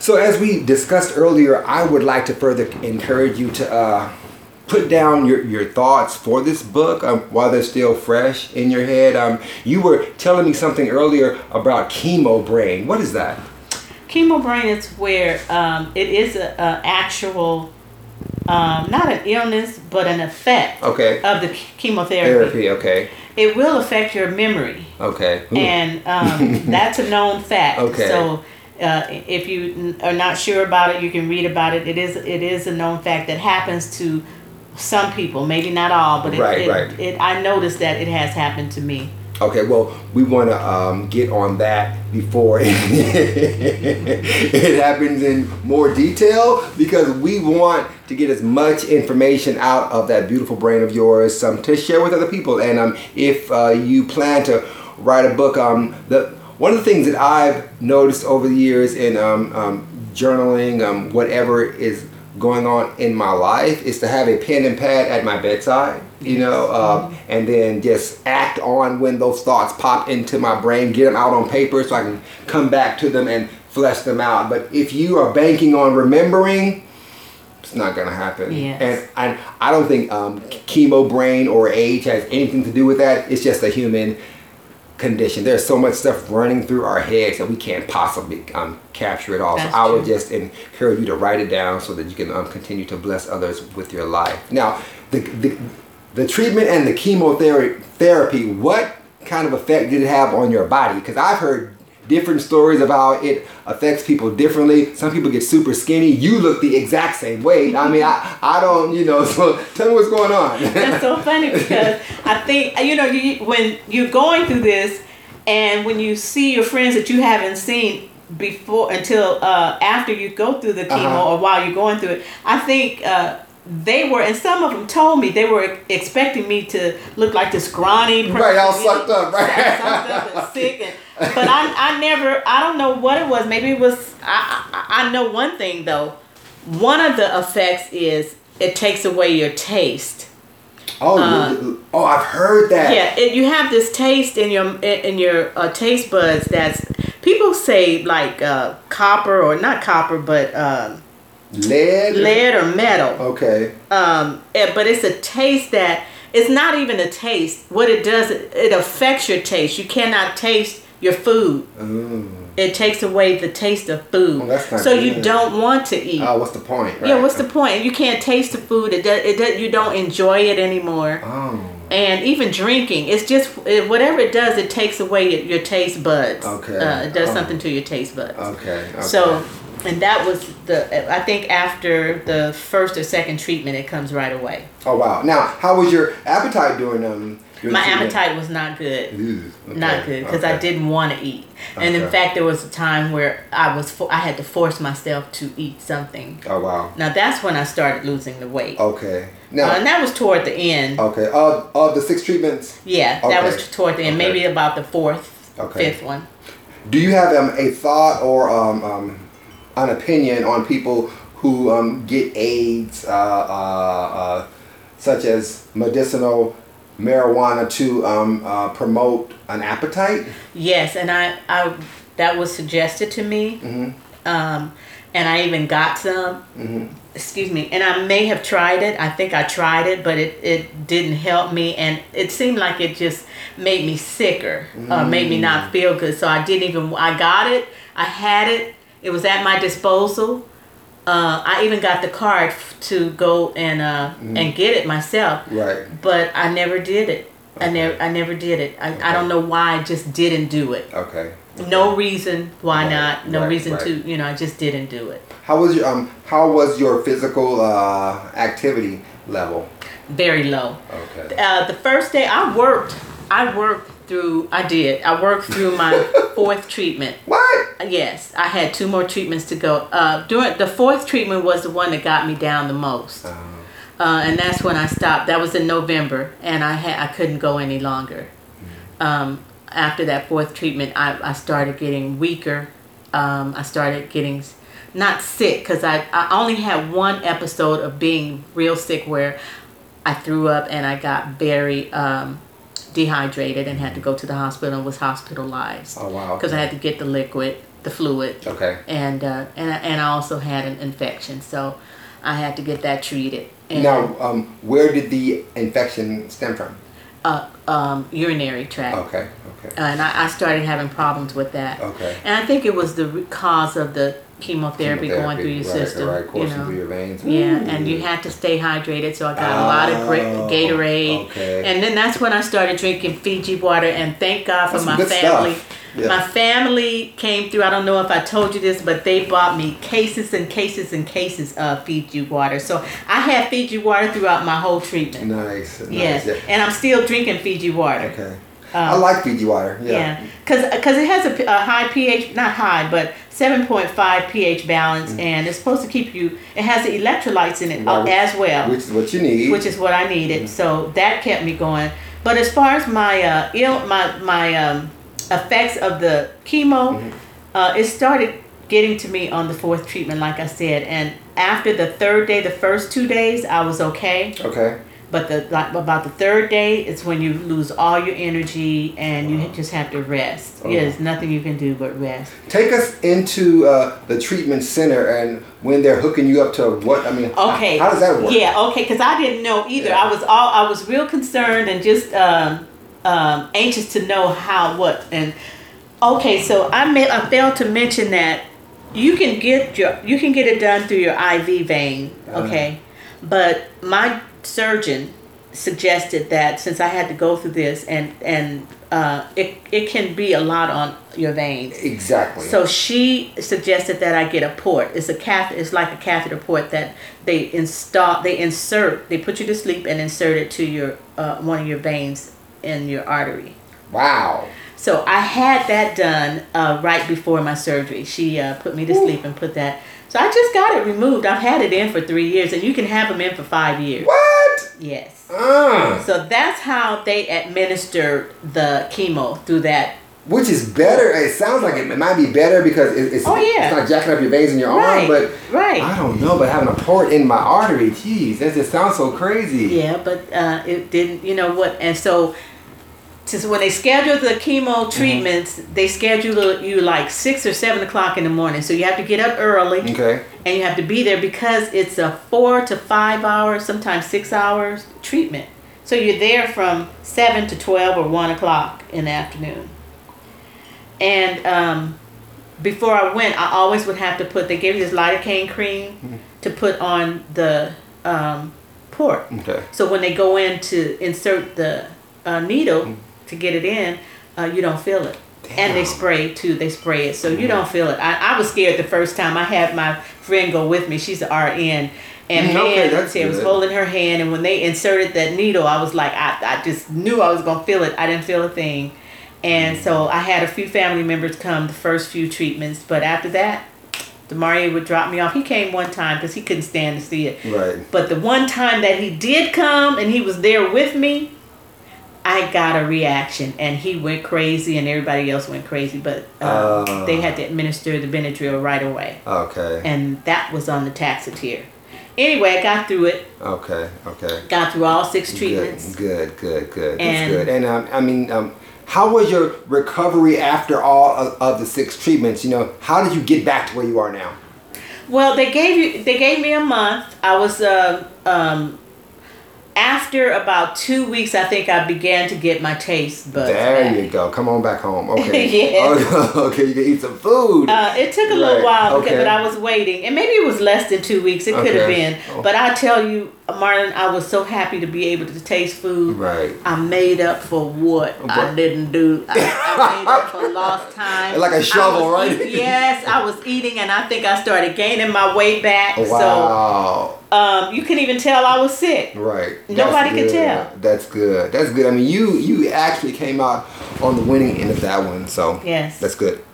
So as we discussed earlier, I would like to further encourage you to put down your thoughts for this book while they're still fresh in your head. You were telling me something earlier about chemo brain. What is that? Chemo brain is where it is a actual, not an illness, but an effect of the chemotherapy. Okay. It will affect your memory. Okay. Ooh. And that's a known fact. Okay. So if you are not sure about it, you can read about it. It is a known fact that happens to some people, maybe not all, but I noticed that it has happened to me. Okay, well, we want to get on that before it happens in more detail, because we want to get as much information out of that beautiful brain of yours to share with other people. And if you plan to write a book, one of the things that I've noticed over the years in journaling, whatever is going on in my life, is to have a pen and pad at my bedside, and then just act on when those thoughts pop into my brain, get them out on paper so I can come back to them and flesh them out. But if you are banking on remembering, it's not going to happen. Yes. And I don't think chemo brain or age has anything to do with that. It's just a human condition. There's so much stuff running through our heads that we can't possibly capture it all. That's so I would true. just encourage you to write it down so that you can continue to bless others with your life. Now, the treatment and the chemotherapy, what kind of effect did it have on your body? Because I've heard different stories of how it affects people differently. Some people get super skinny. You look the exact same way. I mean, I don't, so tell me what's going on. That's so funny, because I think, when you're going through this, and when you see your friends that you haven't seen before until after you go through the chemo or while you're going through it, I think they were, and some of them told me they were expecting me to look like this scrawny person. Right, all sucked up, right? Sucked up and sick. But I don't know what it was. Maybe it was, I know one thing though. One of the effects is it takes away your taste. I've heard that. Yeah, you have this taste in your taste buds that's, people say like copper, or not copper, but lead or metal. Okay. But it's a taste that, it's not even a taste. What it does, it affects your taste. You cannot taste your food. It takes away the taste of food. That's not so good. You don't want to eat. Oh, what's the point? Right? Yeah, what's the point? You can't taste the food. You don't enjoy it anymore. Oh. And even drinking, it's just whatever it does, it takes away your taste buds. Okay. It does something to your taste buds. Okay. So, and that was I think after the first or second treatment, it comes right away. Oh wow! Now, how was your appetite during My appetite was not good. Not good, because I didn't want to eat. And in fact, there was a time where I had to force myself to eat something. Oh wow! Now that's when I started losing the weight. Okay. Now, and that was toward the end. Okay. Of the 6 treatments. Yeah, that was toward the end. Maybe about the 4th, 5th one. Do you have a thought or an opinion on people who get AIDS, such as medicinal marijuana, to promote an appetite? Yes, and I that was suggested to me, and I even got some. Excuse me, and I may have tried it. I think I tried it, but it didn't help me, and it seemed like it just made me sicker, made me not feel good. So I got it, I had it. It was at my disposal. I even got the card to go and get it myself. Right. But I never did it. Okay. I never did it. I don't know why. I just didn't do it. Okay. No reason why not. No reason to. I just didn't do it. How was your physical activity level? Very low. Okay. The first day I worked through my 4th treatment. What? Yes, I had 2 more treatments to go. During the 4th treatment was the one that got me down the most, and that's when I stopped. That was in November, and I couldn't go any longer. After that 4th treatment, I started getting weaker. I started getting not sick, because I only had one episode of being real sick where I threw up and I got very dehydrated and had to go to the hospital and was hospitalized. Oh wow! Because I had to get the liquid the fluid. Okay. And I also had an infection, so I had to get that treated. And, Now, where did the infection stem from? urinary tract. Okay. And I started having problems with that. Okay. And I think it was the cause of the chemotherapy going through your system. Right, coursing through your veins. Yeah, and you had to stay hydrated, so I got a lot of Gatorade. Okay. And then that's when I started drinking Fiji water, and thank God for That's my good family. stuff. Yeah. My family came through. I don't know if I told you this, but they bought me cases and cases and cases of Fiji water. So I had Fiji water throughout my whole treatment. Nice. Yes, Yeah. and I'm still drinking Fiji water. Okay. I like Fiji water. Yeah, because it has a high pH, not high, but 7.5 pH balance, and it's supposed to keep you. It has the electrolytes in it as well, which is what you need. Which is what I needed. So that kept me going. But as far as my effects of the chemo, it started getting to me on the 4th treatment, like I said, and after the 3rd day, the first 2 days, I was okay. Okay. But about the 3rd day, it's when you lose all your energy and you just have to rest. Yeah, there's nothing you can do but rest. Take us into the treatment center and when they're hooking you up to what? I mean, okay. How does that work? Yeah, okay, because I didn't know either. Yeah. I was real concerned and just anxious to know and okay. So I failed to mention that you can get it done through your IV vein. Okay, but my surgeon suggested that since I had to go through this and it can be a lot on your veins. Exactly. So she suggested that I get a port. It's like a catheter port that they insert. They put you to sleep and insert it to your one of your veins in your artery. Wow. So I had that done right before my surgery. She put me to sleep and put that. So I just got it removed. I've had it in for 3 years, and you can have them in for 5 years. What? Yes. So that's how they administered the chemo, through that. Which is better. It sounds like it might be better because it's not jacking up your veins in your arm, but I don't know. But having a port in my artery, geez, that just sounds so crazy. Yeah, but it didn't. You know what? And so. Since when they schedule the chemo treatments, they schedule you like 6 or 7 o'clock in the morning. So you have to get up early. Okay. And you have to be there because it's a 4 to 5 hours, sometimes 6 hours treatment. So you're there from 7 to 12 or 1 o'clock in the afternoon. And before I went, I always would have to they gave you this lidocaine cream to put on the port. Okay. So when they go in to insert the needle, to get it in, you don't feel it. Damn. And they spray too. They spray it, so you don't feel it. I was scared the first time. I had my friend go with me. She's an RN, and I was holding her hand. And when they inserted that needle, I was like, I just knew I was gonna feel it. I didn't feel a thing, and so I had a few family members come the first few treatments, but after that, Demario would drop me off. He came one time because he couldn't stand to see it. Right. But the one time that he did come and he was there with me, I got a reaction, and he went crazy, and everybody else went crazy. But they had to administer the Benadryl right away. Okay. And that was on the Taxotere. Anyway, I got through it. Okay. Got through all 6 treatments. Good. That's good. And how was your recovery after all of the 6 treatments? You know, how did you get back to where you are now? Well, they gave me a month. I was after about 2 weeks, I think I began to get my taste buds back. You go. Come on back home. Okay. Yeah. Okay, you can eat some food. It took a little while, but I was waiting. And maybe it was less than 2 weeks. It could have been. But I tell you, Marlon, I was so happy to be able to taste food. Right. I made up for what I didn't do. I made up for lost time. Like a shovel, right? Yes, I was eating, and I think I started gaining my weight back. Wow. So you can even tell I was sick. Right. Nobody could tell. That's good. I mean, you actually came out on the winning end of that one. So yes, that's good.